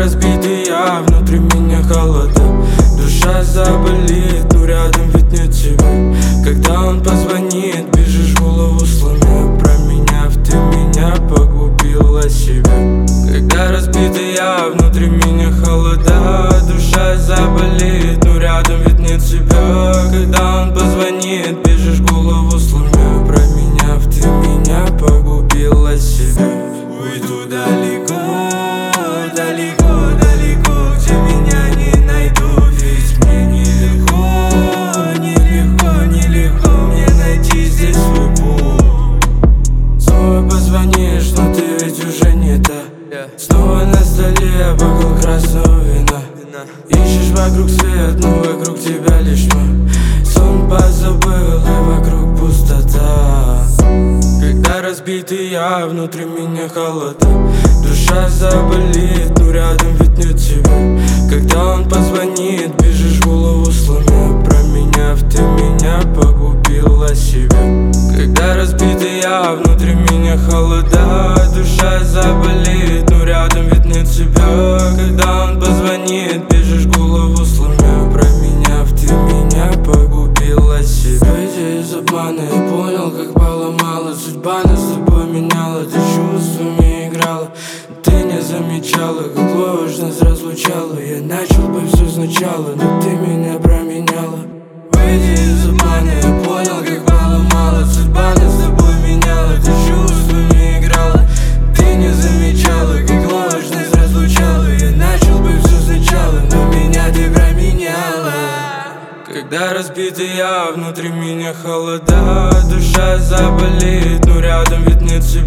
разбитый я, внутри меня холода. Душа заболит, но рядом ведь нет тебя. Когда он позвонит, бежишь голову сломя. Променяв, ты меня погубила себя. Когда разбитый я, внутри меня холода. Душа заболит, но рядом ведь нет тебя. Когда он позвонит, бежишь голову сломя. Променяв, ты меня погубила себя. Уйду далеко, далеко, далеко, где меня не найдут. Ведь мне нелегко, нелегко, нелегко мне найти здесь свой путь. Снова позвонишь, но ты ведь уже не та. Снова на столе бокал красного вина. Ищешь вокруг свет, но вокруг тебя лишь тьма. Сон позабыл, и вокруг пустота. Когда разбитый я, внутри меня холода. Душа заболит, но рядом ведь нет тебя. Когда он позвонит, бежишь голову сломя. Променяв, ты меня погубила себя. Когда разбитый я, внутри меня холода. Душа заболит, но рядом ведь нет тебя. Когда он позвонит, бежишь голову сломя. Променяв, ты меня погубила себя. Выйдя из обмана, я понял, как поломала. Судьба нас с тобой меняла, ты чувствами играла. Ты не замечала, как ложь нас разлучала. Я начал бы все сначала, но ты меня променяла. Выйдя из обмана, я понял, как поломала. Судьба нас с тобой меняла, ты чувствами играла. Ты не замечала, как ложь нас разлучала. Я начал бы все сначала, но меня ты променяла. Когда разбитый я, внутри меня холода. Душа заболит, но рядом ведь нет тебя.